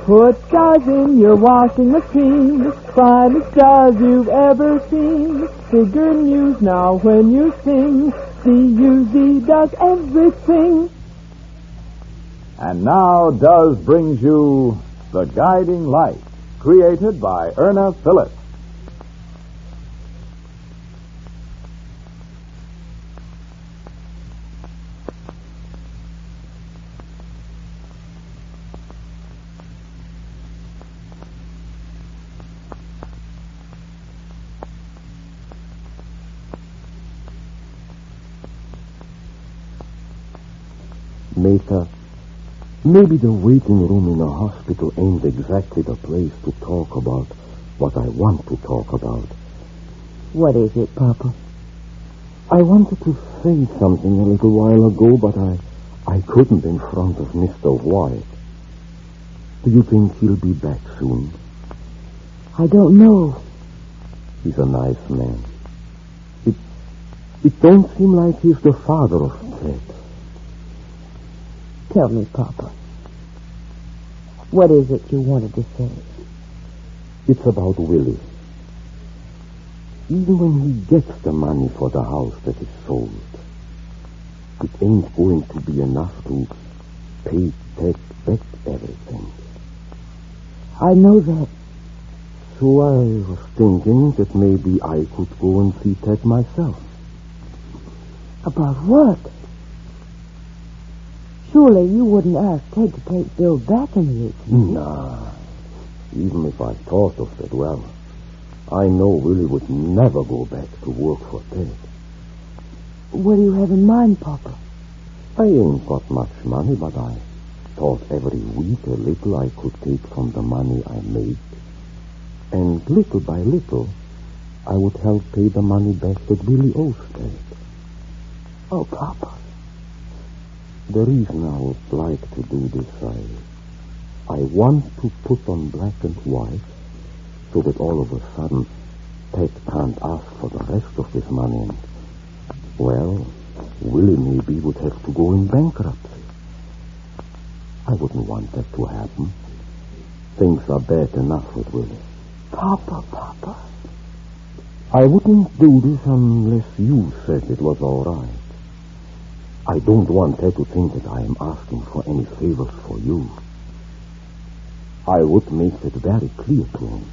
Put stars in your washing machine, find the stars you've ever seen. Figure news now when you sing, C-U-Z does everything. And now Does brings you The Guiding Light, created by Erna Phillips. Meta, maybe the waiting room in a hospital ain't exactly the place to talk about what I want to talk about. What is it, Papa? I wanted to say something a little while ago, but I couldn't in front of Mr. White. Do you think he'll be back soon? I don't know. He's a nice man. It don't seem like he's the father of Ted. Tell me, Papa. What is it you wanted to say? It's about Willie. Even when he gets the money for the house that is sold, it ain't going to be enough to pay Ted back everything. I know that. So I was thinking that maybe I could go and see Ted myself. About what? Surely you wouldn't ask Ted to take Bill back immediately. Nah. Even if I thought of it, well, I know Willie would never go back to work for Ted. What do you have in mind, Papa? I ain't got much money, but I thought every week a little I could take from the money I make. And little by little, I would help pay the money back that Willie owes Ted. Oh, Papa. The reason I would like to do this, I want to put on black and white so that all of a sudden Ted can't ask for the rest of his money and, well, Willie maybe would have to go in bankruptcy. I wouldn't want that to happen. Things are bad enough with Willie. Papa. I wouldn't do this unless you said it was all right. I don't want Ted to think that I am asking for any favors for you. I would make it very clear to him.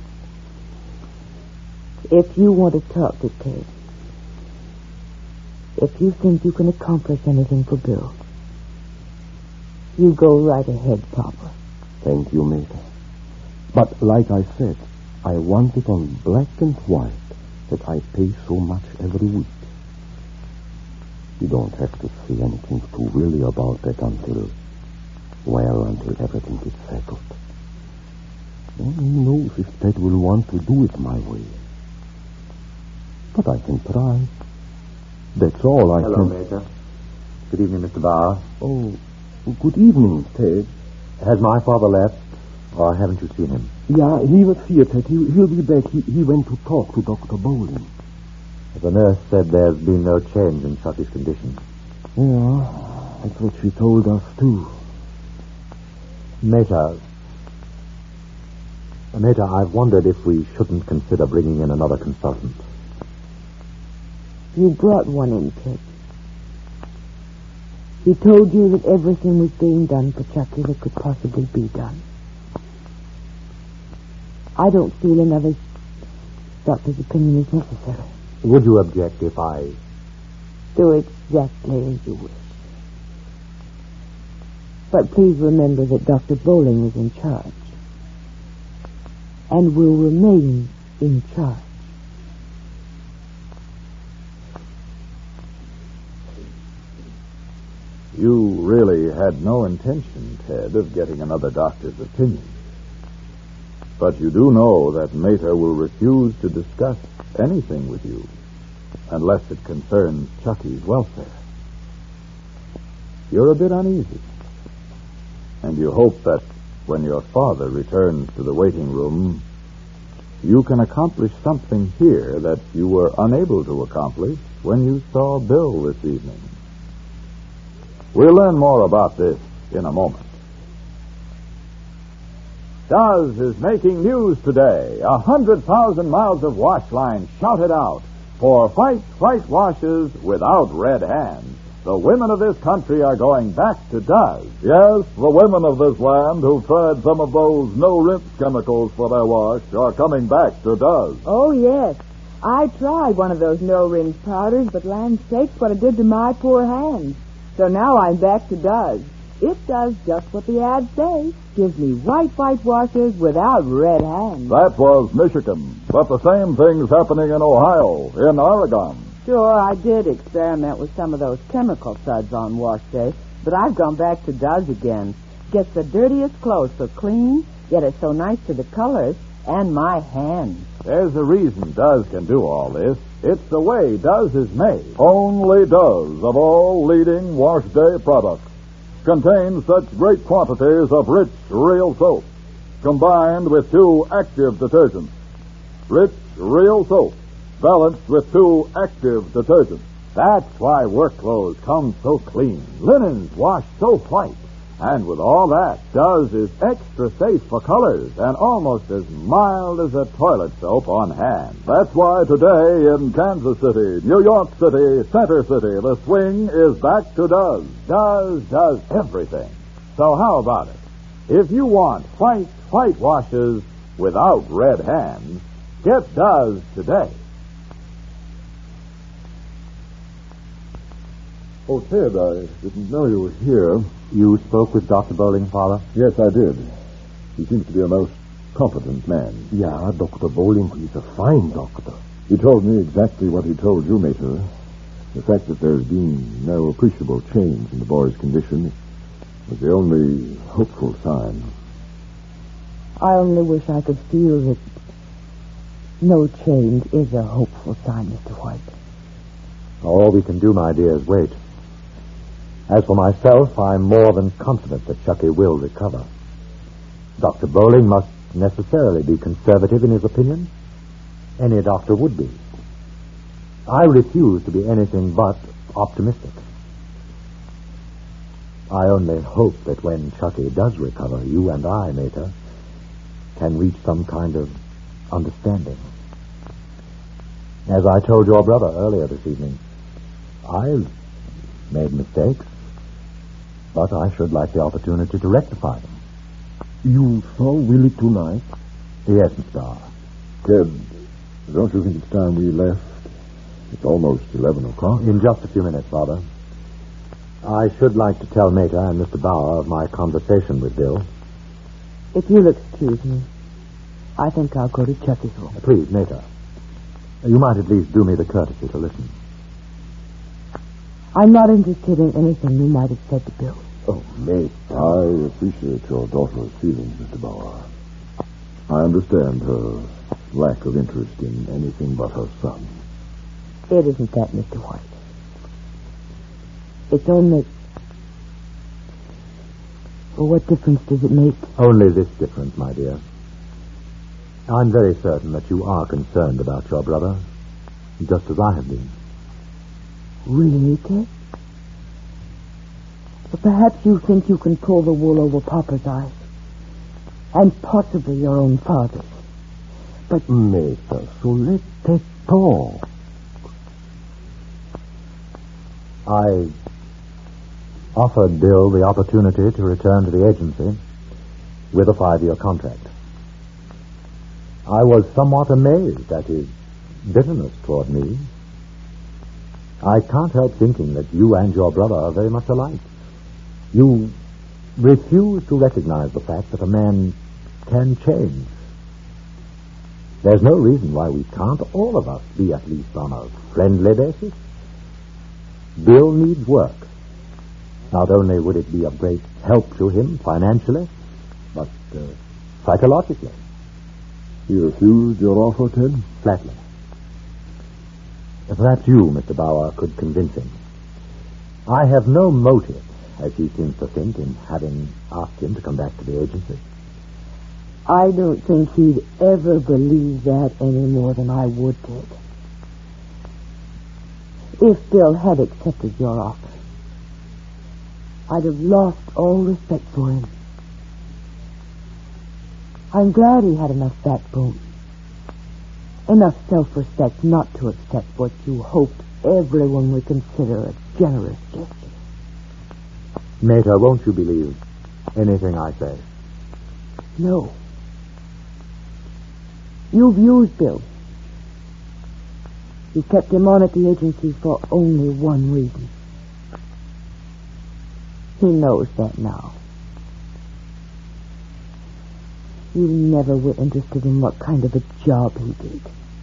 If you want to talk to Ted, if you think you can accomplish anything for Bill, you go right ahead, Papa. Thank you, Meta. But like I said, I want it on black and white that I pay so much every week. You don't have to say anything to Willie about that until everything gets settled. Well, who knows if Ted will want to do it my way. But I can try. That's all I can... Hello, Major. Good evening, Mr. Barr. Oh, good evening, Ted. Has my father left, or haven't you seen him? Yeah, he was here, Ted. He'll be back. He went to talk to Dr. Bowling. The nurse said there's been no change in Chucky's condition. Yeah, that's what she told us, too. Major, I've wondered if we shouldn't consider bringing in another consultant. You brought one in, Ted. He told you that everything was being done for Chucky that could possibly be done. I don't feel another doctor's opinion is necessary. Would you object if I... Do exactly as you wish. But please remember that Dr. Bowling is in charge. And will remain in charge. You really had no intention, Ted, of getting another doctor's opinion. But you do know that Meta will refuse to discuss anything with you unless it concerns Chucky's welfare. You're a bit uneasy, and you hope that when your father returns to the waiting room, you can accomplish something here that you were unable to accomplish when you saw Bill this evening. We'll learn more about this in a moment. Duz is making news today. 100,000 miles of wash line shouted out for white washes without red hands. The women of this country are going back to Duz. Yes, the women of this land who've tried some of those no-rinse chemicals for their wash are coming back to Duz. Oh, yes. I tried one of those no-rinse powders, but land sakes, what it did to my poor hands. So now I'm back to Duz. It does just what the ads say. Gives me white washes without red hands. That was Michigan, but the same thing's happening in Ohio, in Oregon. Sure, I did experiment with some of those chemical suds on wash day, but I've gone back to Duz again. Gets the dirtiest clothes so clean, yet it's so nice to the colors and my hands. There's a reason Duz can do all this. It's the way Duz is made. Only Duz, of all leading wash day products, contains such great quantities of rich, real soap, combined with 2 active detergents. Rich, real soap, balanced with 2 active detergents. That's why work clothes come so clean, linens wash so white. And with all that, Duz is extra safe for colors and almost as mild as a toilet soap on hand. That's why today in Kansas City, New York City, Center City, the swing is back to Duz. Duz does everything. So how about it? If you want white washes without red hands, get Duz today. Oh, Ted, I didn't know you were here. You spoke with Dr. Bowling, Father? Yes, I did. He seems to be a most competent man. Yeah, Dr. Bowling, he's a fine doctor. He told me exactly what he told you, Mater. The fact that there's been no appreciable change in the boy's condition was the only hopeful sign. I only wish I could feel that no change is a hopeful sign, Mr. White. All we can do, my dear, is wait. As for myself, I'm more than confident that Chucky will recover. Dr. Bowling must necessarily be conservative in his opinion. Any doctor would be. I refuse to be anything but optimistic. I only hope that when Chucky does recover, you and I, Mater, can reach some kind of understanding. As I told your brother earlier this evening, I've made mistakes, but I should like the opportunity to rectify them. You saw Willie tonight? Yes, Mr. Barr. Ted, don't you think it's time we left? It's almost 11 o'clock. In just a few minutes, Father. I should like to tell Mater and Mr. Bauer of my conversation with Bill. If you'll excuse me, I think I'll go to Chucky's room. Please, Mater. You might at least do me the courtesy to listen. I'm not interested in anything you might have said to Bill. Oh, mate, I appreciate your daughter's feelings, Mr. Bauer. I understand her lack of interest in anything but her son. It isn't that, Mr. White. It's only... Well, what difference does it make? Only this difference, my dear. I'm very certain that you are concerned about your brother, just as I have been. Really, Ted? But perhaps you think you can pull the wool over Papa's eyes. And possibly your own father's. But... Mater, so let's talk. I offered Bill the opportunity to return to the agency with a 5-year contract. I was somewhat amazed at his bitterness toward me. I can't help thinking that you and your brother are very much alike. You refuse to recognize the fact that a man can change. There's no reason why we can't, all of us, be at least on a friendly basis. Bill needs work. Not only would it be of great help to him financially, but psychologically. He refused your offer, Ted? Flatly. Perhaps you, Mr. Bauer, could convince him. I have no motive, as he seems to think, in having asked him to come back to the agency. I don't think he'd ever believe that any more than I would, Ted. If Bill had accepted your offer, I'd have lost all respect for him. I'm glad he had enough backbone. Enough self-respect not to accept what you hoped everyone would consider a generous gesture. Mater, won't you believe anything I say? No. You've used Bill. You kept him on at the agency for only one reason. He knows that now. You never were interested in what kind of a job he did.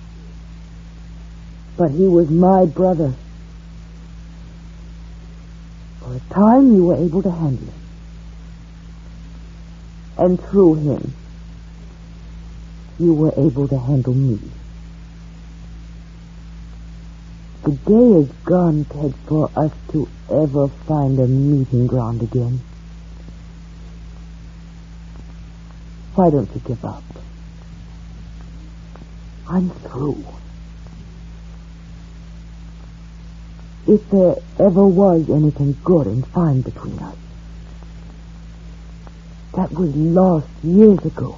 But he was my brother. For a time, you were able to handle him. And through him, you were able to handle me. The day is gone, Ted, for us to ever find a meeting ground again. Why don't you give up? I'm through. If there ever was anything good and fine between us, that was lost years ago.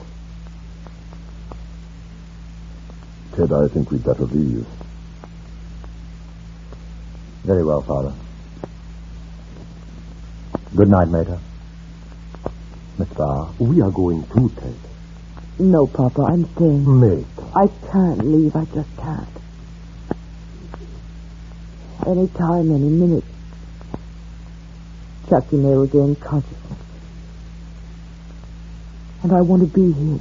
Ted, I think we'd better leave. Very well, Father. Good night, Mater. Miss Barr. We are going too, Ted. No, Papa, I'm staying. Mater. I can't leave. I just can't. Any time, any minute, Chucky may regain consciousness. And I want to be here.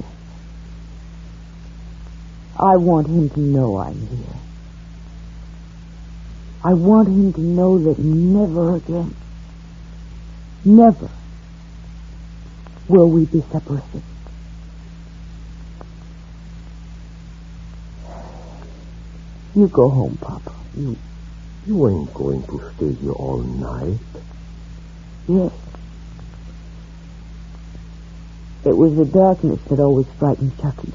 I want him to know I'm here. I want him to know that never again, never will we be separated. You go home, Papa. You ain't going to stay here all night. Yes. It was the darkness that always frightened Chucky.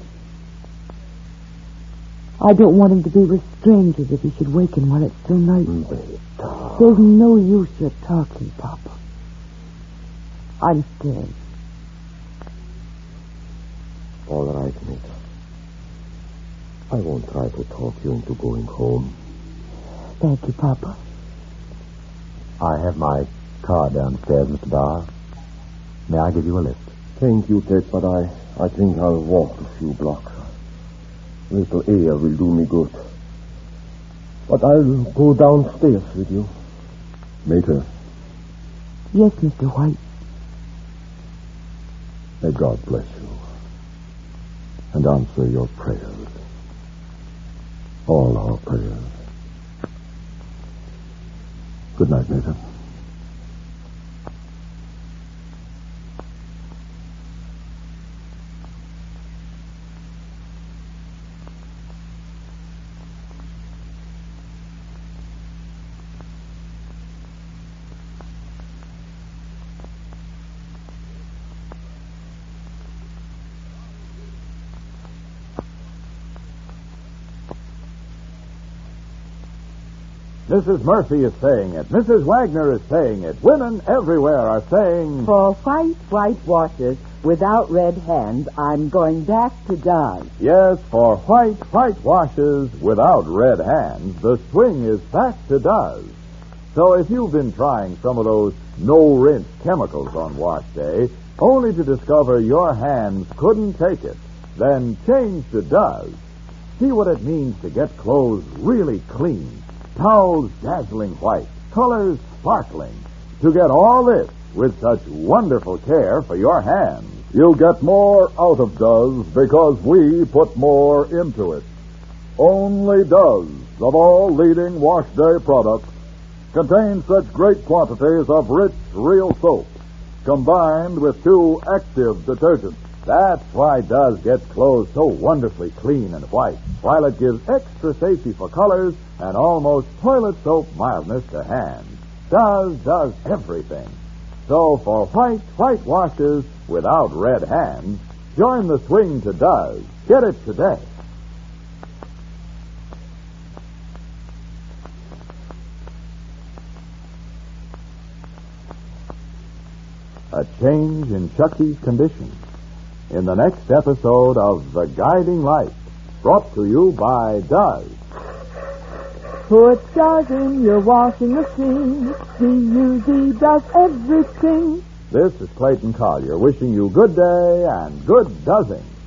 I don't want him to be with strangers if he should waken while it's still night. Mater. There's no use your talking, Papa. I'm staying. All right, Mater. I won't try to talk you into going home. Thank you, Papa. I have my car downstairs, Mr. Barr. May I give you a lift? Thank you, Ted, but I think I'll walk a few blocks. A little air will do me good. But I'll go downstairs with you. Mater, Yes, Mr. White. may God bless you and answer your prayers. All our prayers. Good night, Mater. Mrs. Murphy is saying it. Mrs. Wagner is saying it. Women everywhere are saying... For white washes without red hands, I'm going back to Dodge. Yes, for white washes without red hands, the swing is back to Duz. So if you've been trying some of those no-rinse chemicals on wash day, only to discover your hands couldn't take it, then change to Duz. See what it means to get clothes really clean, towels dazzling white, colors sparkling. To get all this with such wonderful care for your hands. You'll get more out of Duz because we put more into it. Only Duz, of all leading wash day products, contains such great quantities of rich, real soap, combined with 2 active detergents. That's why Duz gets clothes so wonderfully clean and white, while it gives extra safety for colors and almost toilet soap mildness to hands. Duz does everything. So for white washes without red hands, join the swing to Duz. Get it today. A change in Chucky's condition. in the next episode of The Guiding Light, brought to you by Duz. Put Duz in your washing machine. D-U-Z does everything. This is Clayton Collier wishing you good day and good dozzing.